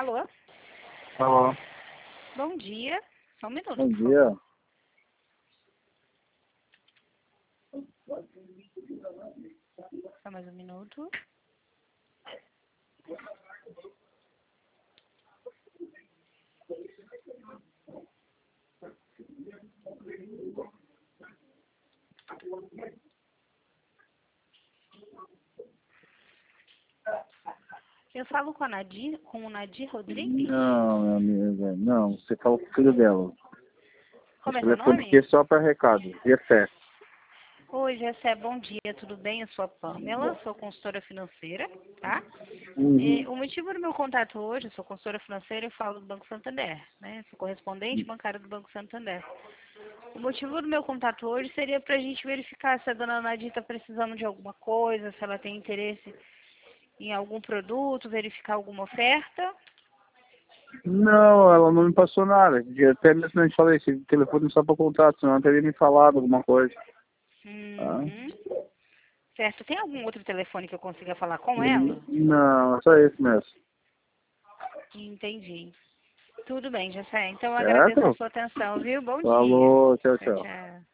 Alô? Alô, Bom dia. Só um minuto, bom por favor. dia. Só mais um minuto. Eu falo com com o Nadir Rodrigues? Não, minha amiga, não, você falou com o filho dela. Como Esse é seu telefone aqui nome? é só para recado, Gessé. Oi, Gessé, bom dia, tudo bem? Eu sou a Pamela, sou consultora financeira, tá? E Uhum. o motivo do meu contato hoje, eu sou consultora financeira e falo do Banco Santander, né? Sou correspondente bancária do Banco Santander. O motivo do meu contato hoje seria para a gente verificar se a dona Nadir está precisando de alguma coisa, se ela tem interesse em algum produto, verificar alguma oferta. Não, ela não me passou nada. Até mesmo a gente falei, esse telefone é só para contato, senão ela teria me falado alguma coisa. Tá? Uhum. Certo. Tem algum outro telefone que eu consiga falar com ela? Não, é só esse mesmo. Entendi. Tudo bem, Jessé. Então eu agradeço a Certo? sua atenção, viu? Bom dia. Falou, tchau, Tchau, tchau. tchau.